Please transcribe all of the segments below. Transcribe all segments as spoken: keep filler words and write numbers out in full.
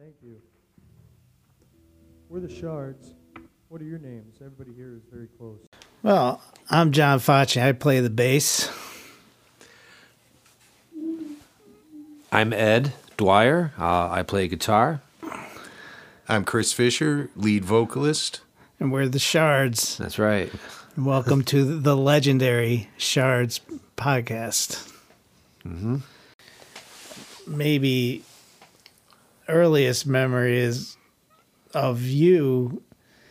Thank you. We're the Shards. What are your names? Everybody here is very close. Well, I'm John Facci. I play the bass. I'm Ed Dwyer. Uh, I play guitar. I'm Chris Fisher, lead vocalist. And we're the Shards. That's right. And welcome to the legendary Shards podcast. Mm-hmm. Maybe earliest memory is of you.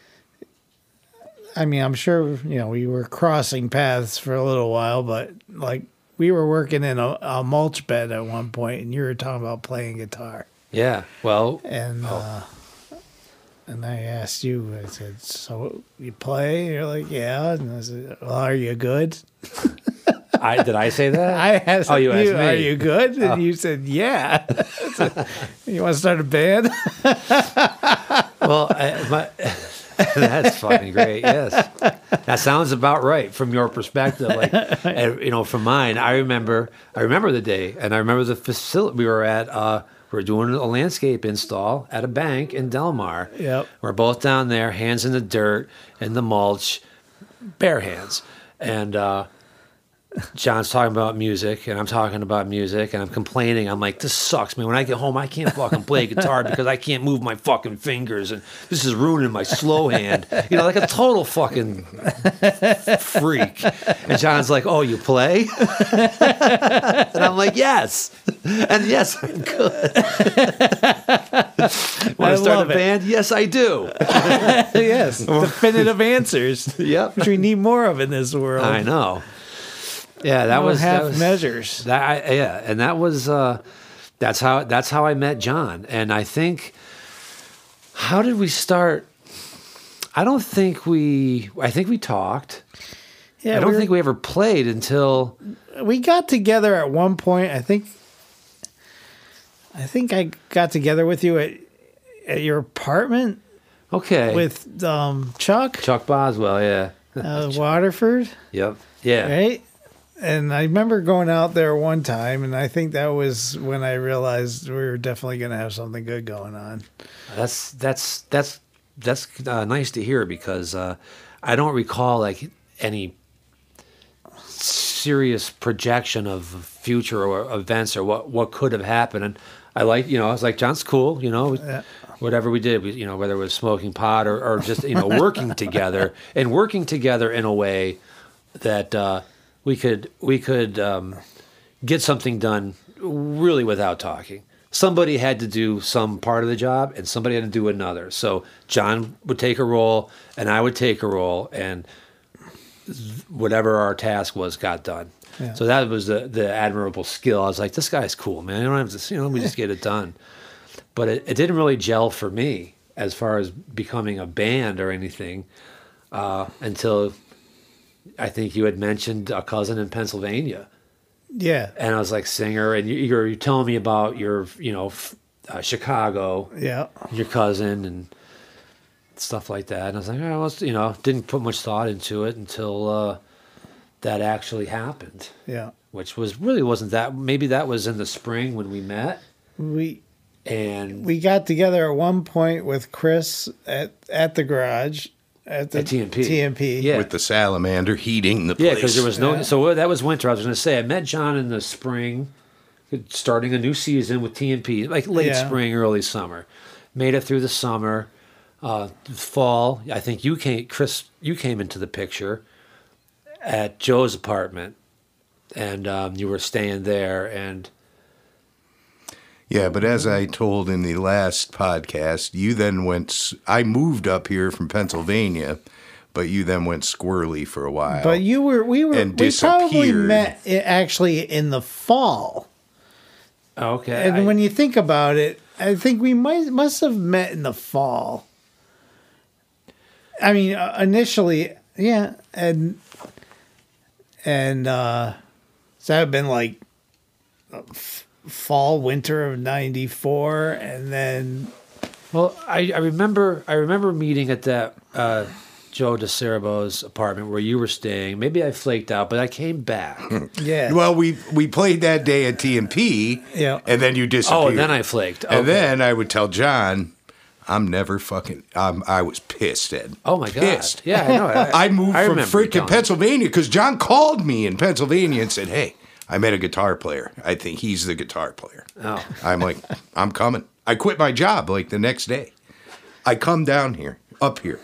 I mean, I'm sure, you know, we were crossing paths for a little while, but like we were working in a, a mulch bed at one point, and you were talking about playing guitar. Yeah. Well, And uh, and I asked you, I said, so you play? And you're like, yeah. And I said, well, are you good? I did I say that? I asked Oh, you you, asked me. are you good? And Oh. you said, yeah. So, you want to start a band? Well, I, my, that's fucking great. Yes, that sounds about right from your perspective. Like, and, you know, from mine, I remember, I remember the day, and I remember the facility we were at. Uh, we were doing a landscape install at a bank in Del Mar. Yep. We're both down there, hands in the dirt, in the mulch, bare hands, and. uh John's talking about music, and I'm talking about music, and I'm complaining. I'm like, this sucks, man. When I get home, I can't fucking play guitar because I can't move my fucking fingers, and this is ruining my slow hand. You know, like a total fucking freak. And John's like, oh, you play? And I'm like, yes. And yes, I'm good. Want I to start love a it. band? Yes, I do. Yes. Definitive answers. Yep. Which we need more of in this world. I know. Yeah, that No was half that was, measures. That I, yeah, and that was uh, that's how that's how I met John. And I think, how did we start? I don't think we. I think we talked. Yeah, I don't we were- think we ever played until. we got together at one point. I think. I think I got together with you at at your apartment Okay. with um, Chuck, Chuck Boswell. Yeah. uh, Waterford, Yep. Yeah. right? And I remember going out there one time, and I think that was when I realized we were definitely going to have something good going on. That's that's that's that's uh, nice to hear because uh, I don't recall like any serious projection of future or events or what, what could have happened. And I like, you know, I was like, John's cool, you know, Yeah. whatever we did, we, you know, whether it was smoking pot or, or just, you know, working together and working together in a way that uh, we could, we could um, get something done really without talking. Somebody had to do some part of the job and somebody had to do another. So John would take a role and I would take a role, and whatever our task was got done. Yeah. So that was the the admirable skill. I was like, this guy's cool, man. I don't have to, you know, we just get it done. But it, it didn't really gel for me as far as becoming a band or anything uh, until I think you had mentioned a cousin in Pennsylvania. Yeah, And I was like, singer, and you, you're, you're telling me about your, you know, f- uh, Chicago, yeah. your cousin, and stuff like that. And I was like, oh, well, you know, didn't put much thought into it until uh, that actually happened, Yeah. which was really wasn't that. Maybe that was in the spring when we met, We and we got together at one point with Chris at at the garage at the At T M P. T M P. Yeah. With the salamander heating the place. yeah, because there was no. Yeah. So that was winter. I was going to say I met John in the spring, starting a new season with T M P, like late Yeah. spring, early summer. Made it through the summer, uh, fall. I think you came, Chris. You came into the picture at Joe's apartment, and um, you were staying there. And Yeah, but as I told in the last podcast, you then went. s- I moved up here from Pennsylvania, but you then went squirrely for a while. But you were we were And we probably disappeared. met i- actually in the fall. okay, And I- when you think about it, I think we might must have met in the fall. I mean, uh, initially, yeah, and and uh, so that would have been like uh, f- fall, winter of ninety-four, and then Well, I, I remember I remember meeting at that uh, Joe DeCerbo's apartment where you were staying. Maybe I flaked out, but I came back. Yeah. Well, we we played that day at T and P, Yeah. and then you disappeared. Oh, and then I flaked. And Okay. then I would tell John, I'm never fucking. Um, I was pissed, Ed. Oh my God. Pissed. Yeah, I know. I, I moved I from remember you freaking telling me. Pennsylvania because John called me in Pennsylvania and said, "Hey, I met a guitar player. I think he's the guitar player." Oh. I'm like, "I'm coming." I quit my job like the next day. I come down here, up here.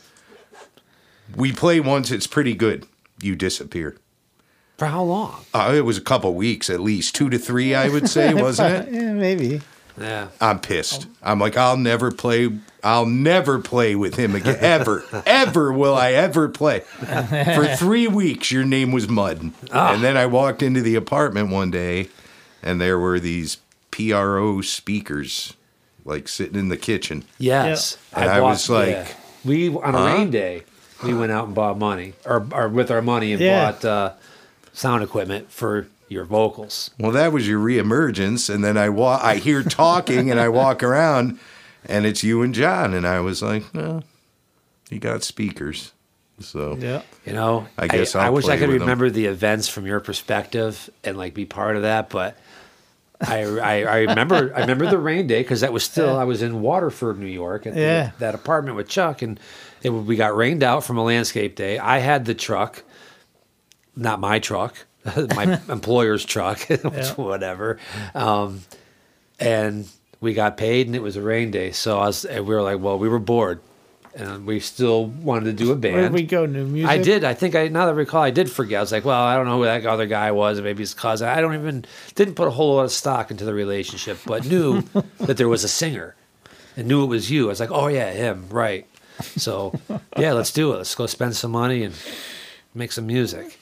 We play once. It's pretty good. You disappear. For how long? Uh, it was a couple weeks at least, two to three, I would say, wasn't it? Yeah, maybe. Yeah. I'm pissed. I'm like, I'll never play. I'll never play with him again. Ever, ever will I ever play. For three weeks, your name was Mud. And then I walked into the apartment one day, and there were these P R O speakers, like sitting in the kitchen. Yes. And I was like, we on a huh? rain day, we went out and bought money, or, or with our money, and Yeah. bought uh, sound equipment for your vocals. Well, that was your reemergence. And then I wa- I hear talking, and I walk around, and it's you and John. And I was like, no, you got speakers. So Yeah. You know, I guess I, I'll wish I play could with 'em. remember the events from your perspective and like be part of that, but. I, I, I remember I remember the rain day because that was still I was in Waterford, New York, at the- Yeah. that apartment with Chuck, and it, we got rained out from a landscape day. I had the truck, not my truck, my employer's truck, whatever, um, and we got paid, and it was a rain day. So I was, and we were like, well, we were bored, and we still wanted to do a band. Where did we go? New music? I did. I think I now that I recall, I did forget. I was like, well, I don't know who that other guy was. Maybe his cousin. I don't even didn't put a whole lot of stock into the relationship, but knew that there was a singer, and knew it was you. I was like, oh yeah, him, right? So yeah, let's do it. Let's go spend some money and make some music.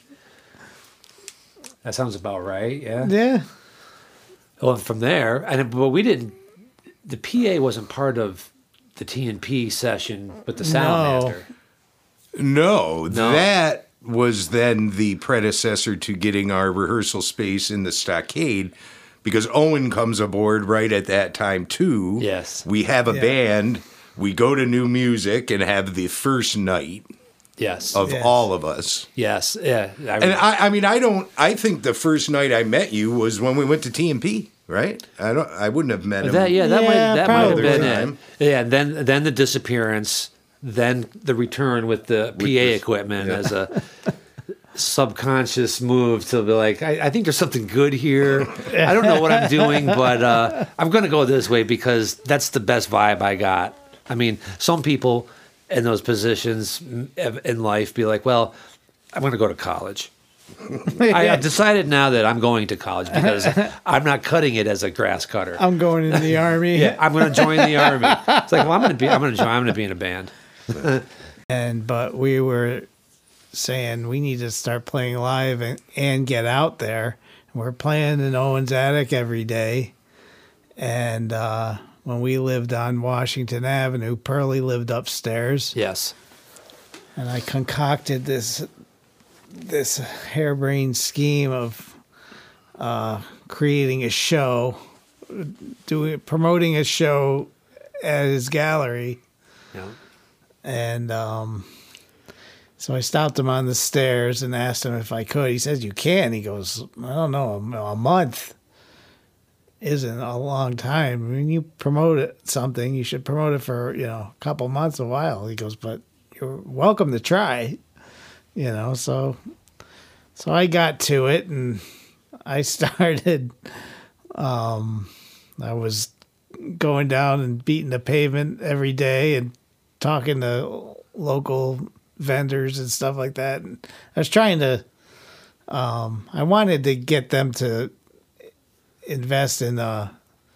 That sounds about right. Yeah. Yeah. Well, from there, and but we didn't. The P A wasn't part of the T and P session with the sound No. master. No, No. that was then the predecessor to getting our rehearsal space in the Stockade because Owen comes aboard right at that time too. Yes. We have a Yeah. band, we go to New Music and have the first night Yes. of Yes. all of us. Yes. Yeah. I, And I, I mean, I don't, I think the first night I met you was when we went to T and P, right? I don't, I wouldn't have met him. That yeah, that Yeah, might that might have probably. been Time. it. Yeah, then then the disappearance, then the return with the P A the- equipment yeah. as a subconscious move to be like, I, I think there's something good here. I don't know what I'm doing, but uh, I'm going to go this way because that's the best vibe I got. I mean, some people in those positions in life be like, well, I'm going to go to college. I, I've decided now that I'm going to college because I'm not cutting it as a grass cutter. I'm going in the army. Yeah, I'm going to join the army. It's like, well, I'm going to be, I'm going to join, I'm going to be in a band. And but we were saying we need to start playing live and, and get out there. We're playing in Owen's attic every day. And uh, when we lived on Washington Avenue, Pearlie lived upstairs. Yes. And I concocted this this harebrained scheme of uh, creating a show, doing promoting a show at his gallery. Yeah. And um, so I stopped him on the stairs and asked him if I could. He says, you can. He goes, I don't know, a, a month isn't a long time. When you promote it, something, you should promote it for, you know, a couple months, a while. He goes, but you're welcome to try, you know. So, so I got to it and I started, um, I was going down and beating the pavement every day and talking to local vendors and stuff like that. And I was trying to, um, I wanted to get them to invest in, uh,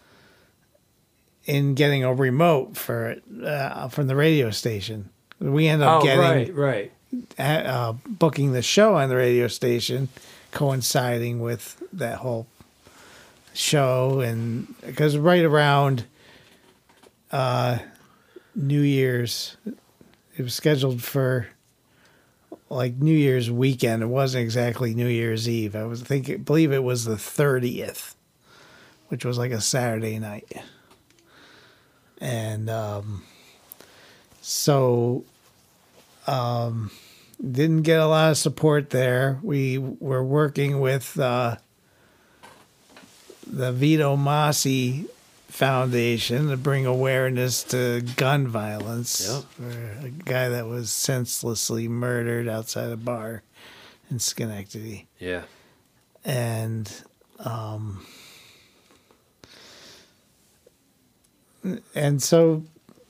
in getting a remote for it, uh, from the radio station. We ended up Oh, getting, right, right. uh, booking the show on the radio station, coinciding with that whole show. And because right around, uh, New Year's, it was scheduled for like New Year's weekend. It wasn't exactly New Year's Eve. I was thinking, believe it was the thirtieth, which was like a Saturday night. And um, so um, didn't get a lot of support there. We were working with uh, the Vito Masi Foundation to bring awareness to gun violence. Yep. For a guy that was senselessly murdered outside a bar in Schenectady. Yeah. And um, and so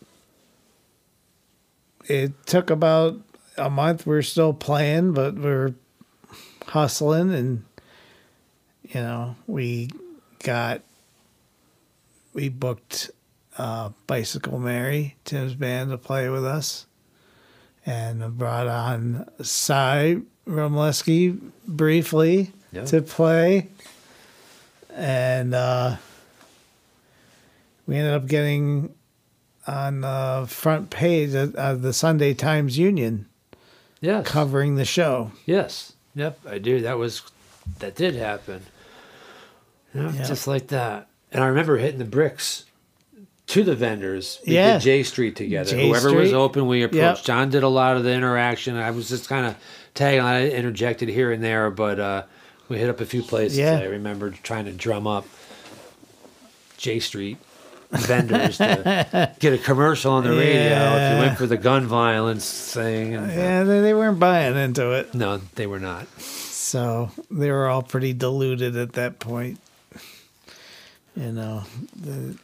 it took about a month. We're still playing, but we're hustling, and you know, we got we booked uh, Bicycle Mary, Tim's band, to play with us, and brought on Cy Romleski briefly Yeah. to play, and uh, we ended up getting on the front page of, of the Sunday Times Union Yes. covering the show. Yes. Yep. I do. That was that did happen. Yeah, Yeah. just like that. And I remember hitting the bricks to the vendors. We Yeah. did J Street together. J Whoever was Street. open, we approached. Yep. John did a lot of the interaction. I was just kind of tagging on. I interjected here and there, but uh, we hit up a few places. Yeah. I remember trying to drum up J Street vendors to get a commercial on the radio if Yeah. you went for the gun violence thing. And, Yeah, they, they weren't buying into it. No, they were not. So they were all pretty deluded at that point. You know, the,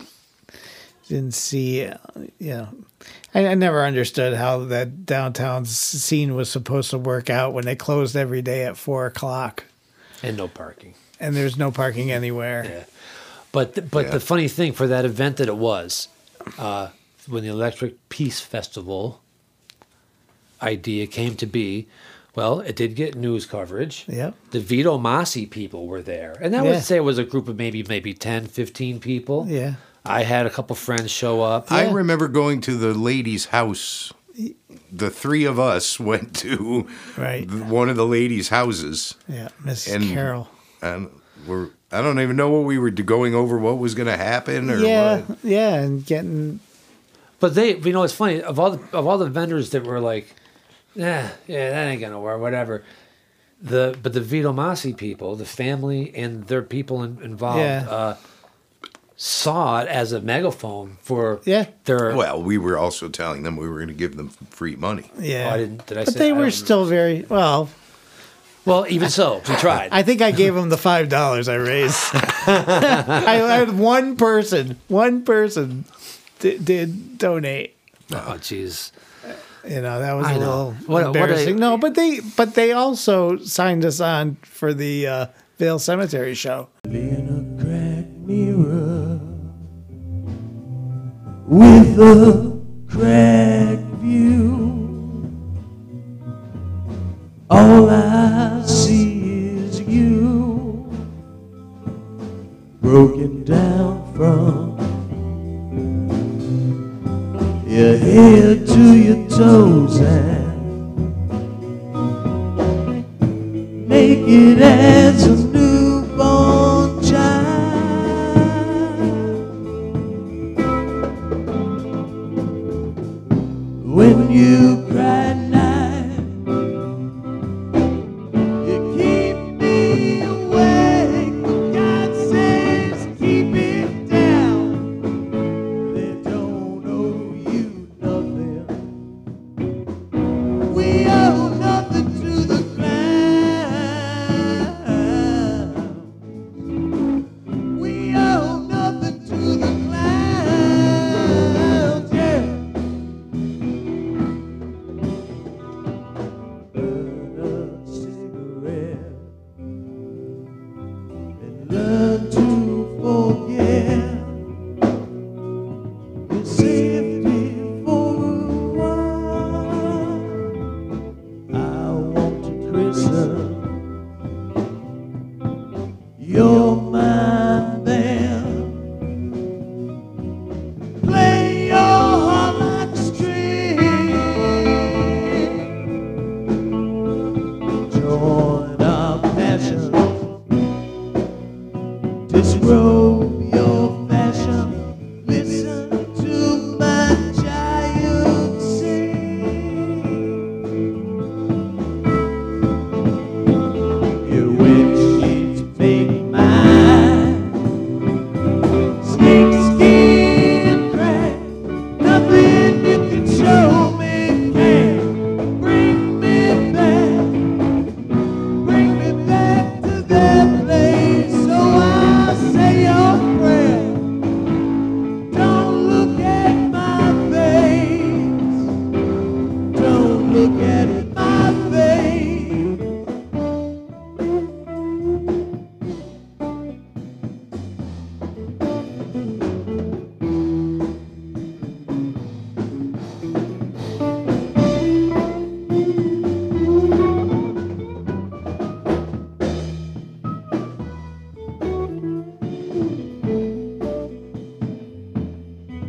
didn't see, uh, you know, I, I never understood how that downtown s- scene was supposed to work out when they closed every day at four o'clock And no parking. and there's no parking anywhere. Yeah. But th- but Yeah. the funny thing for that event that it was, uh, when the Electric Peace Festival idea came to be, well, it did get news coverage. Yep. The Vito Masi people were there. And I Yeah. would say it was a group of maybe maybe ten, fifteen people. Yeah. I had a couple friends show up. I Yeah. remember going to the lady's house. The three of us went to Right. th- one of the ladies' houses, Yeah. Missus And- Carroll. and we're I don't even know what we were going over, what was going to happen, or Yeah. what. Yeah. And getting, But they, you know, it's funny of all the, of all the vendors that were like, yeah, yeah, that ain't gonna work, whatever. The but the Vito Masi people, the family and their people in, involved, Yeah. uh, saw it as a megaphone for Yeah. their. Well, we were also telling them we were going to give them free money. yeah. Oh, I didn't. Did I but say? they I were don't still very, well, Well, even so, we tried. I think I gave them the five dollars I raised. I had one person, one person d- did donate. oh, jeez. You know, that was I a know. little What- what a- embarrassing. no, but they but they also signed us on for the uh, Vale Cemetery show. In a cracked mirror with a cracked view, all I see is you, broken down from your head to your toes and naked as a newborn child. When you cry night, you keep me awake. God says keep it down. They don't owe you nothing. We owe nothing to the ground.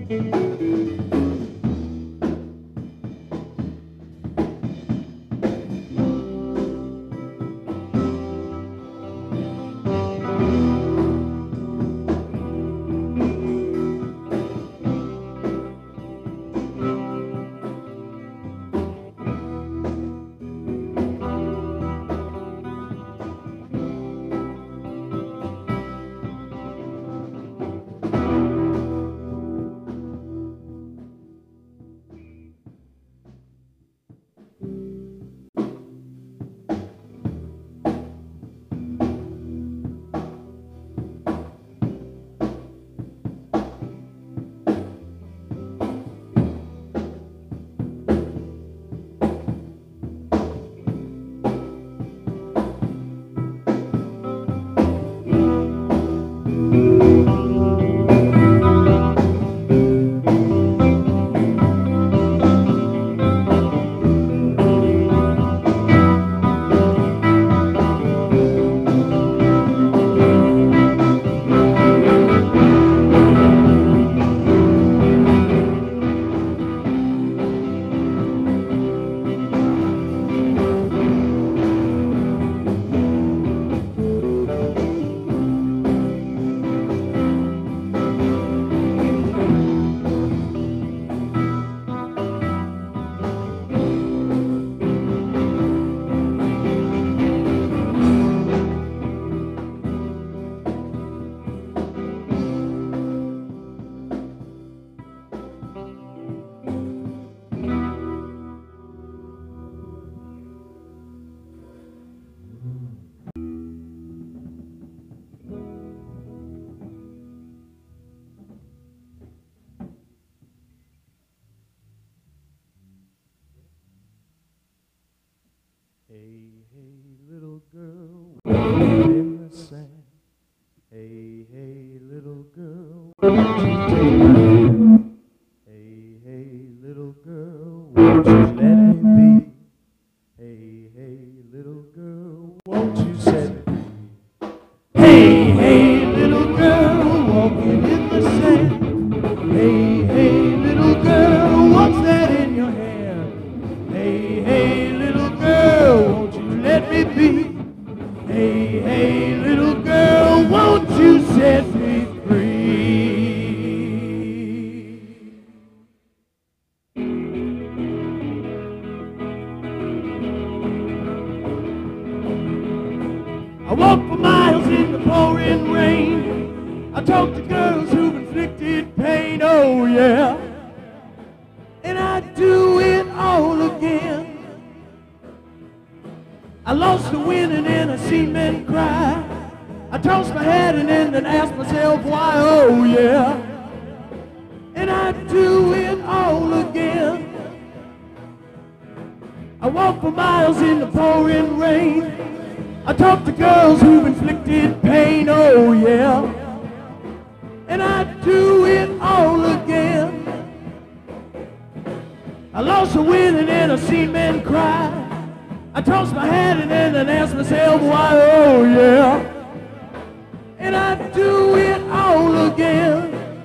Hey, hey, little girl, walking in the sand. Hey, hey, little girl, won't you take my hand? Hey, hey, little girl, won't you let me be? Hey, hey, little girl, won't you set me free? Hey, hey, little girl, walking in the sand. Hey, hey, little girl, what's that in your hand? Hey, hey, little girl, won't you let me be? Hey, hey, little girl, won't you set me free? I walk for miles in the pouring rain. I talk to girls who've inflicted pain, oh yeah. And I do it all again. I lost the winning and I see men cry. I toss my head and then ask myself why, oh yeah. And I do it all again. I walk for miles in the pouring rain. I talk to girls who've inflicted pain, oh yeah. And I do it all again. I lost the winning and I see men cry. I toss my head and then ask myself why, oh yeah. And I do it all again.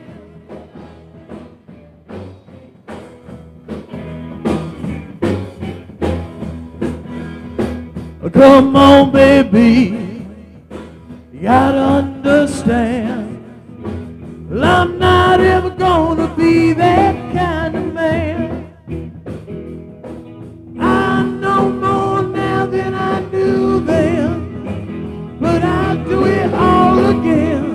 Come on, baby, you gotta understand. Well, I'm not ever gonna be that kind of man. I know more now than I knew then, but I'll do it all again.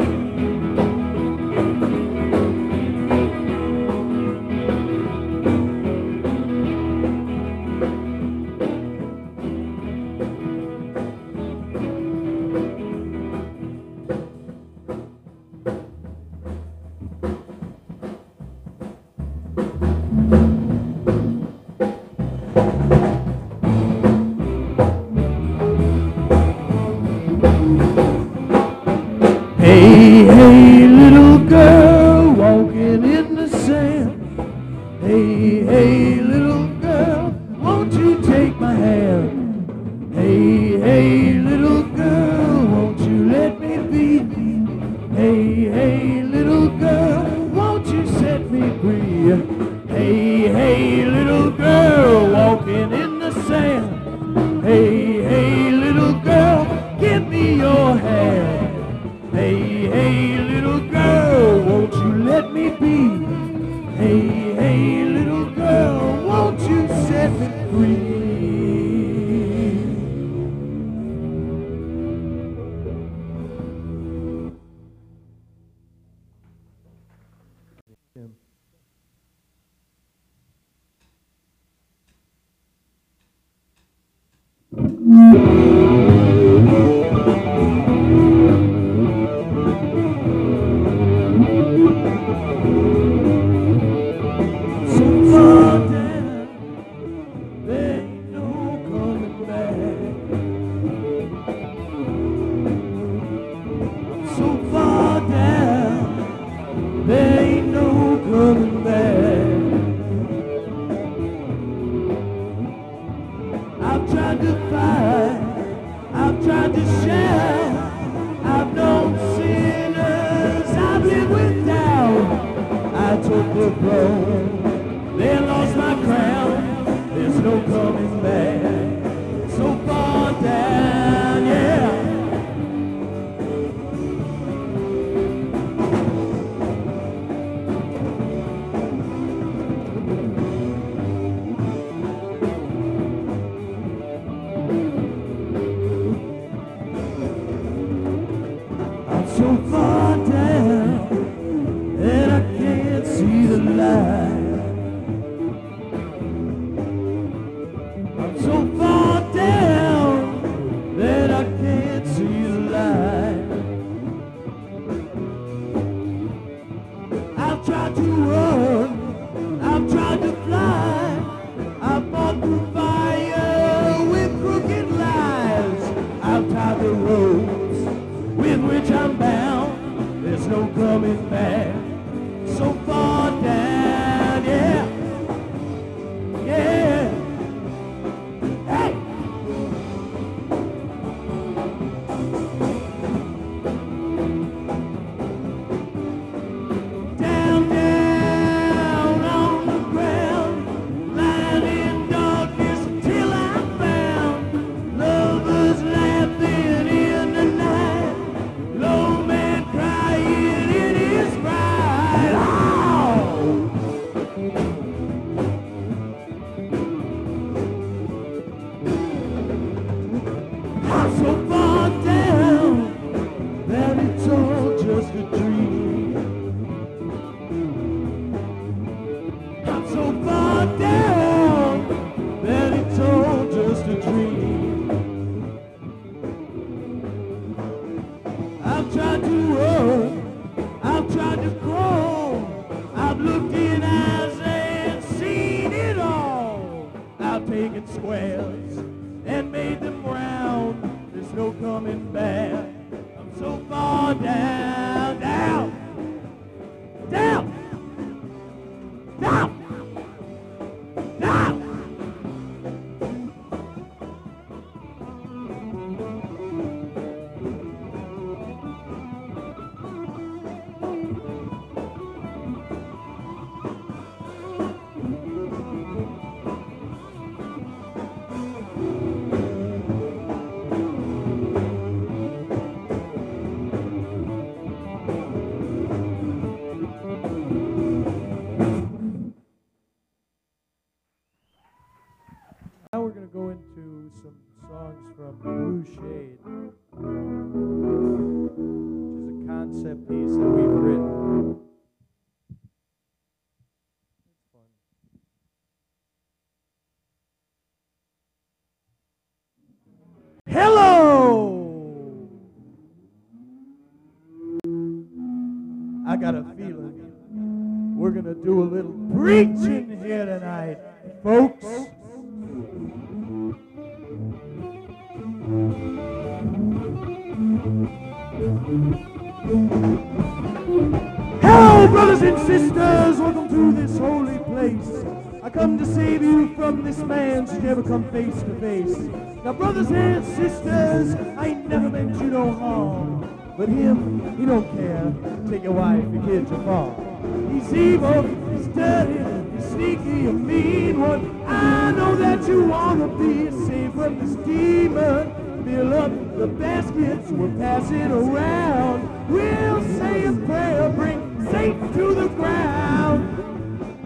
Hey, hey, little girl, won't you set me free? Now we're going to go into some songs from Blue Shade, which is a concept piece that we've written. It's fun. Hello! I got a feeling we're going to do a little preaching here tonight, folks. Hello, brothers and sisters, welcome to this holy place. I come to save you from this man who never come face to face. Now, brothers and sisters, I ain't never meant you no harm, but him, he don't care. Take your wife, your kids, your farm. He's evil, he's dirty, he's sneaky, a mean one. I know that you wanna be saved from this demon. Fill up the baskets we're passing around. We'll say a prayer, bring Satan to the ground.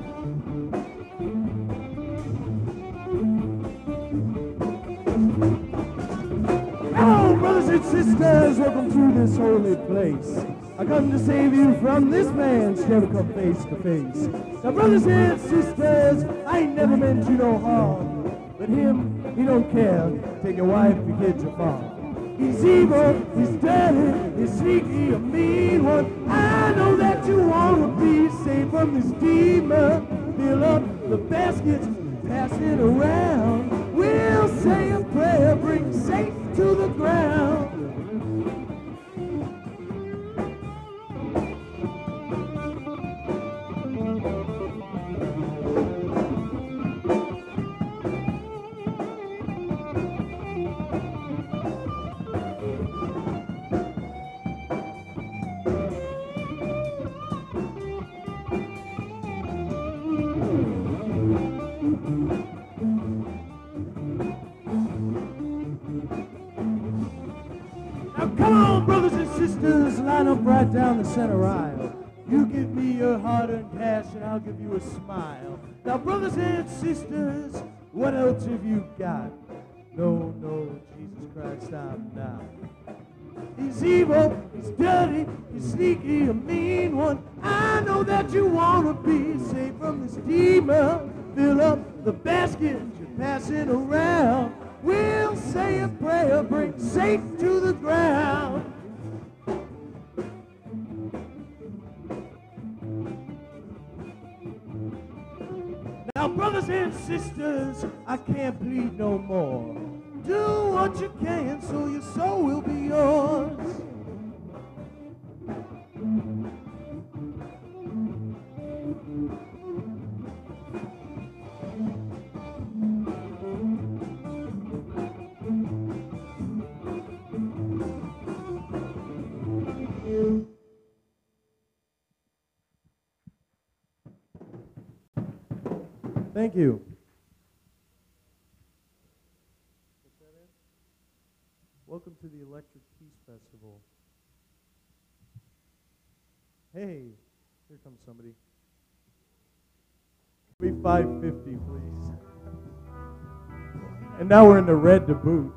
sisters, welcome to this holy place. I come to save you from this man who's never come face to face. Now, brothers and sisters, I ain't never meant you no harm. But him, he don't care. Take your wife, your kids, your farm. He's evil, he's dirty, he's sneaky, a mean one. I know that you want to be saved from this demon. Fill up the baskets, pass it around. We'll say a prayer, bring Satan to the ground. Come on, brothers and sisters, line up right down the center aisle. You give me your hard-earned cash and I'll give you a smile. Now, brothers and sisters, what else have you got? No, no, Jesus Christ, stop now. He's evil, he's dirty, he's sneaky, a mean one. I know that you want to be saved from this demon. Fill up the basket, you're passing around. We'll say a prayer, bring Satan to the ground. Now, brothers and sisters, I can't plead no more. Do what you can so your soul will be yours. Thank you. Welcome to the Electric Peace Festival. Hey, here comes somebody. Be five fifty, please. And now we're in the red to boot.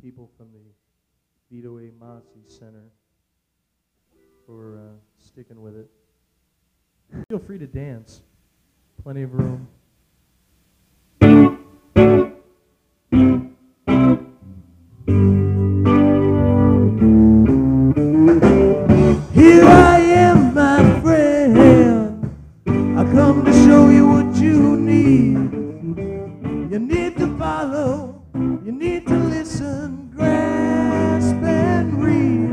people from the Vito A. Masi Center for uh, sticking with it. Feel free to dance. Plenty of room. Here I am, my friend. I come to show you what you need. You need to follow, you need to listen, grasp and read.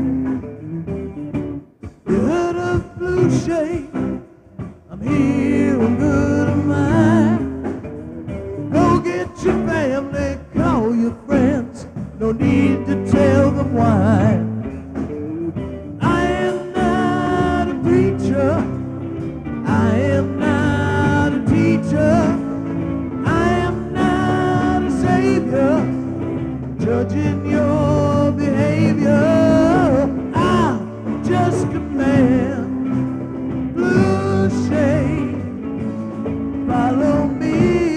You heard of Blue Shade? I'm here and good am I. Go get your family, call your friends. No need to tell them why. I am not a preacher. I am not a teacher. I am not a savior. Judging your behavior. I'm just a man. Blue shade, follow me.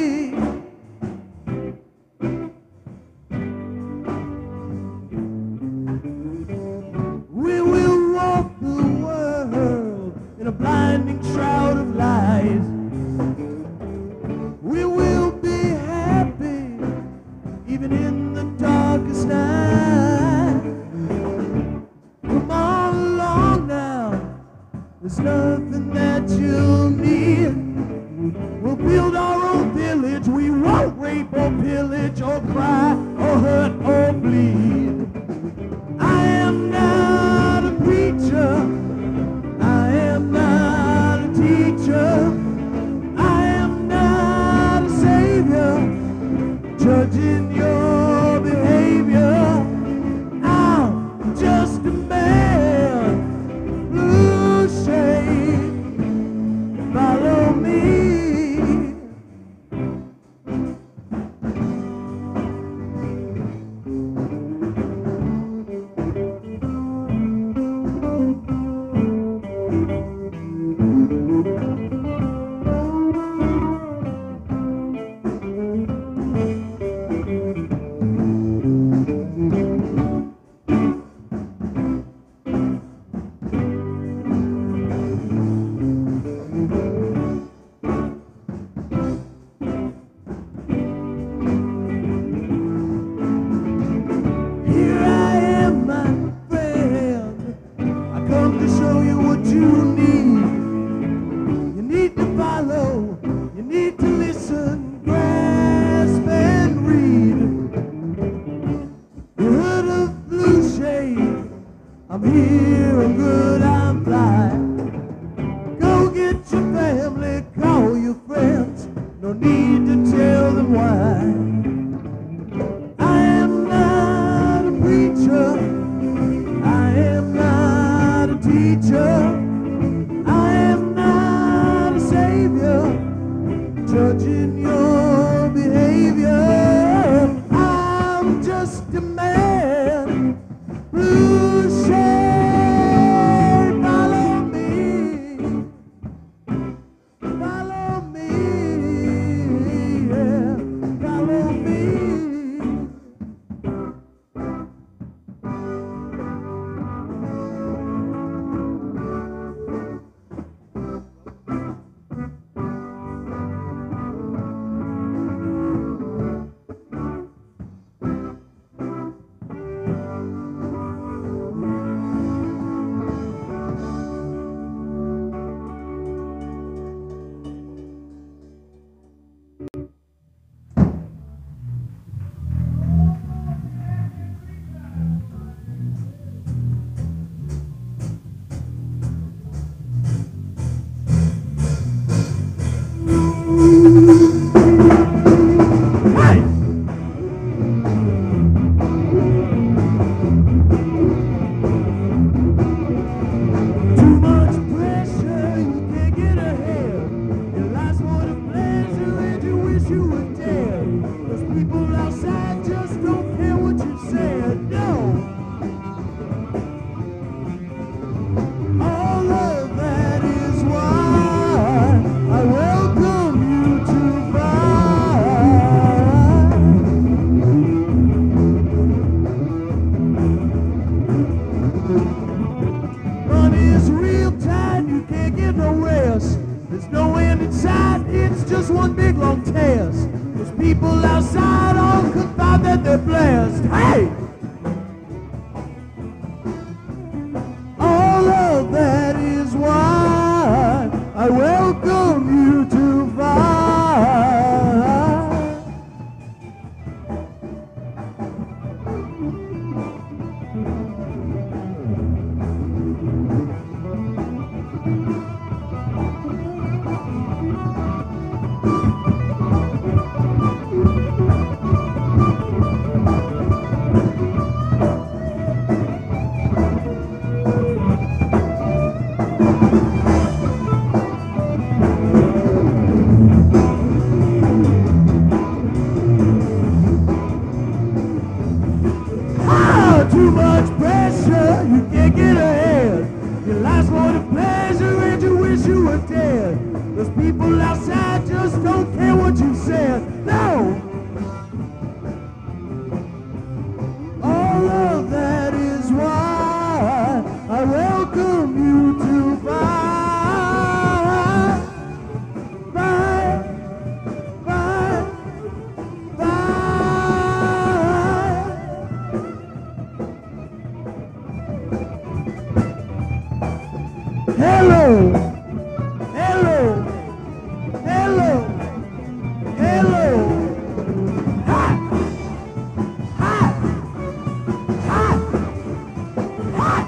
We will walk the world in a blinding shroud of lies. We will be happy even in the darkest night. Come on along now. There's nothing that you'll need. We'll build our own village. We won't rape or pillage or cry or hurt or bleed. I am not a preacher. I am not a teacher. I am not a savior. Judging your behavior. I'm just a man. Blue shade, follow me. Here I am, my friend. I come to show you what you need. You need to follow, you need to listen, grasp and read. You heard of Blue Shade? I'm here, I'm good, I'm fly. Go get your family, call your friends. No need to tell them why. I am not a preacher. I am not a teacher. I am not a savior. Judging your behavior. I'm just a man. Blue shade, follow me. just one big long test. Those people outside all confide that they're blessed. Hey! All of that is why I welcome you to find. Too much pressure, you can't get ahead. Your life's void of pleasure and you wish you were dead. Those people outside just don't care what you said. No! All of that is why I welcome you to find. Find, find, find. Hello, hello, hello, hello. Hot, hot, hot, hot.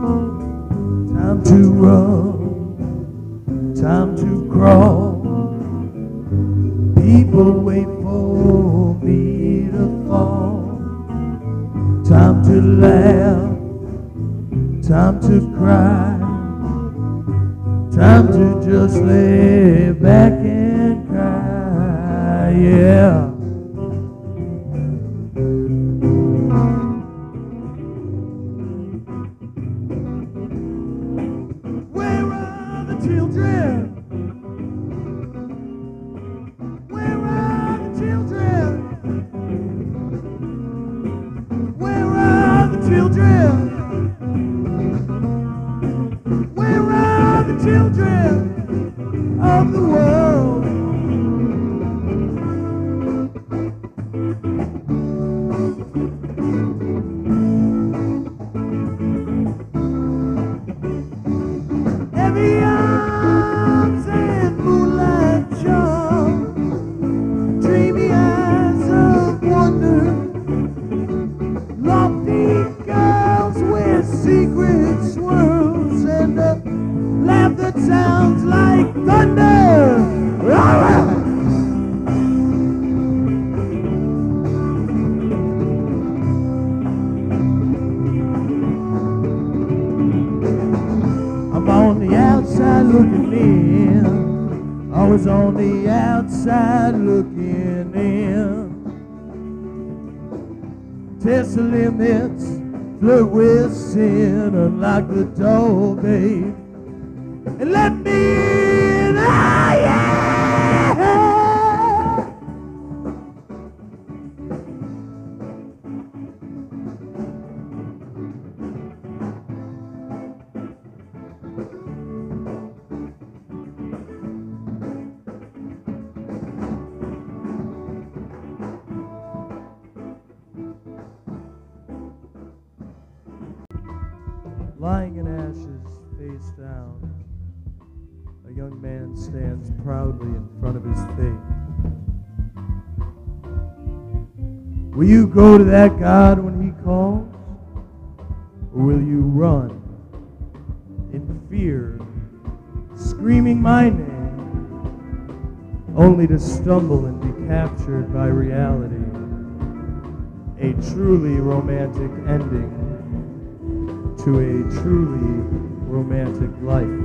Time to run, time to crawl, to laugh, time to cry, time to just lay back and cry, yeah. Where are the children? Where are the children? Where are the children? Where are the children of the world? Heavy arms and moonlight charm, dreamy eyes of wonder, lofty girls with secret swirls, and a laugh that sounds like thunder. I'm on the outside looking in, always on the outside looking in. Test the limits, flirt with sin, unlock the door, babe, and let me in. Ah, yeah! Lying in ashes, face down, a young man stands proudly in front of his fate. Will you go to that God when he calls? Or will you run in fear, screaming my name, only to stumble and be captured by reality? A truly romantic ending to a truly romantic life.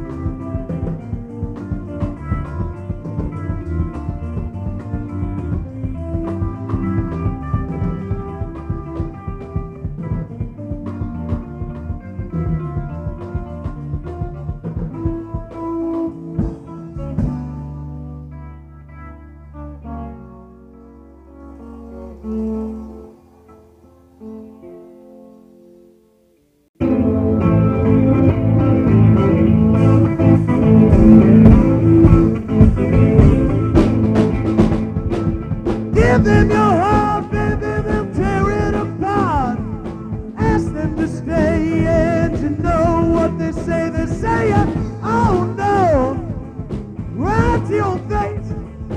Give them your heart, baby, they'll tear it apart. Ask them to stay and you know what they say. They say, oh no, right to your face.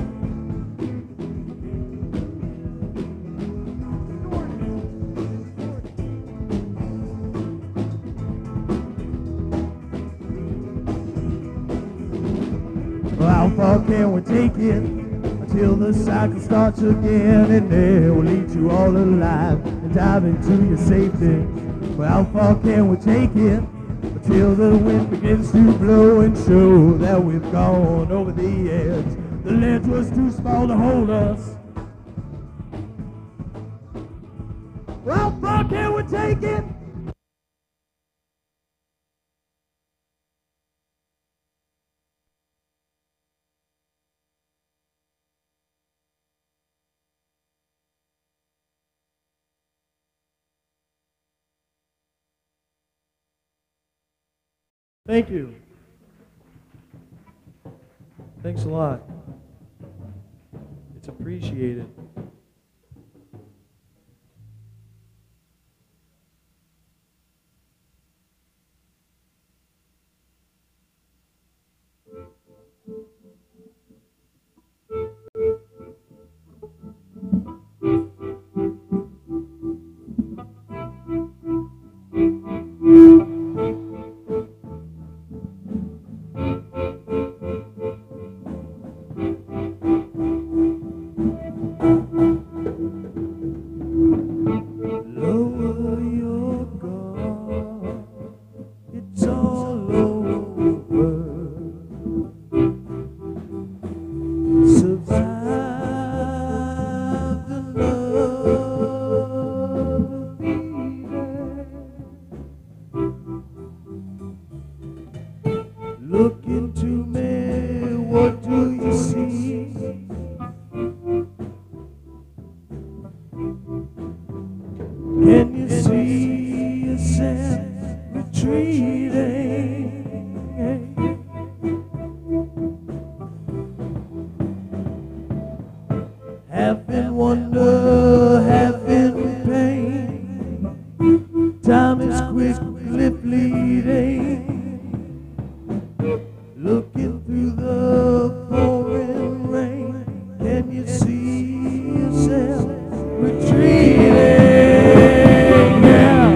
Well, how far can we take it till the cycle starts again, and it will eat you all alive and dive into your safety? Well, how far can we take it until the wind begins to blow and show that we've gone over the edge? The ledge was too small to hold us. Well, how far can we take it? Thank you. Thanks a lot. It's appreciated. Time is quickly fleeting. Looking through the pouring rain, can you see yourself retreating? Yeah.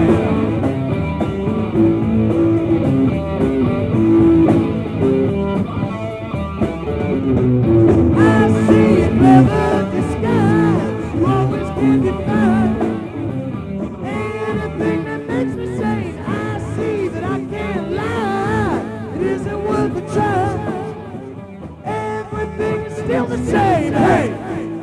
I see it never disguised. You always can define anything that makes me sane. I see that I can't lie. It isn't worth a try. Everything is still the same. Hey.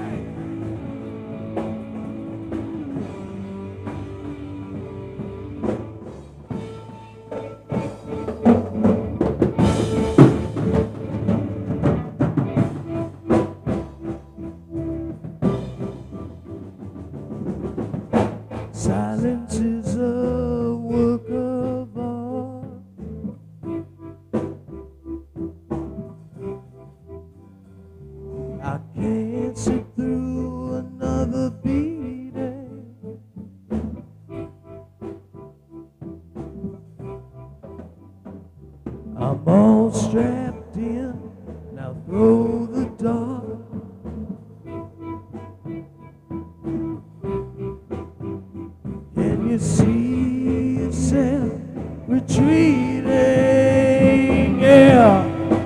Silence is a work of art. I can't sit through another beating. I'm all strapped in, now throw the dart. Can you see yourself retreating? Yeah.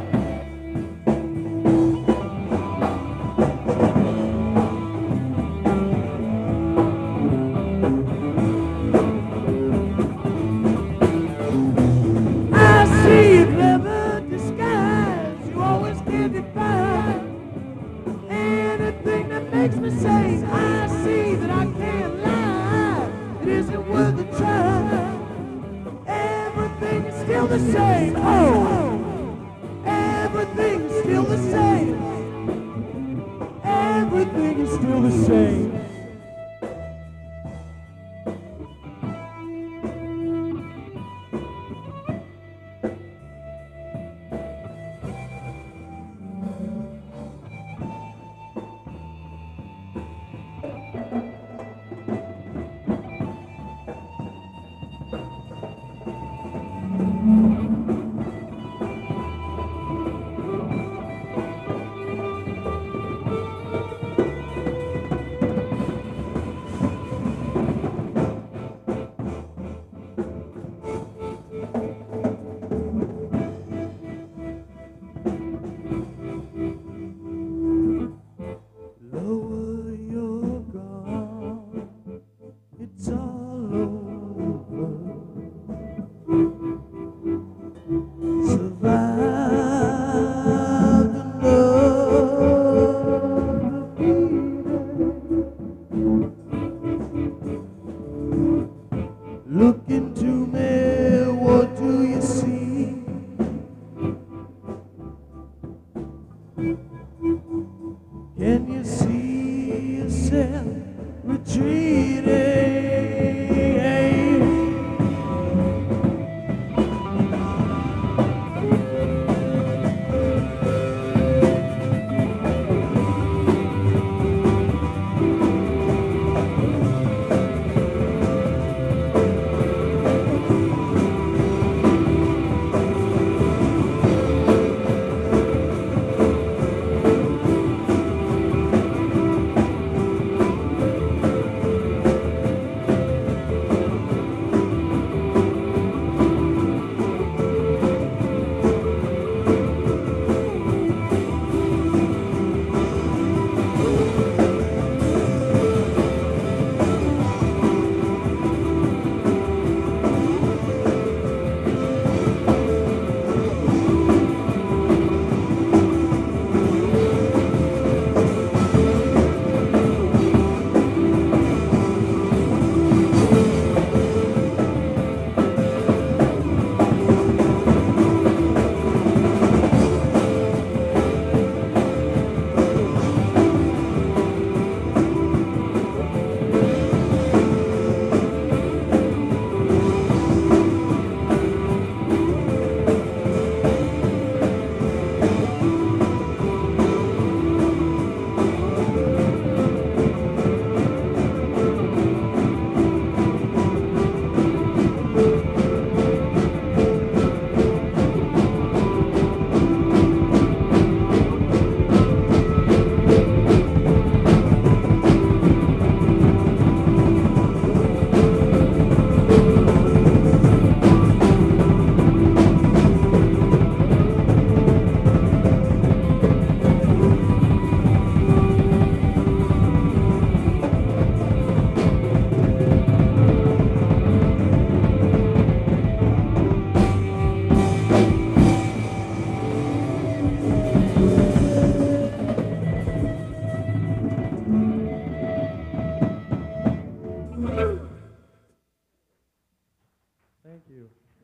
I see it never disguised. You always can define anything that makes me sane. I see that I can't lie. It isn't worth a try. Everything is still the same. Oh, everything is still the same. Everything is still the same. Lower your guard, it's all over. Survive another beating. Look into me, what do you see? Can you see yourself retreating? Thank you.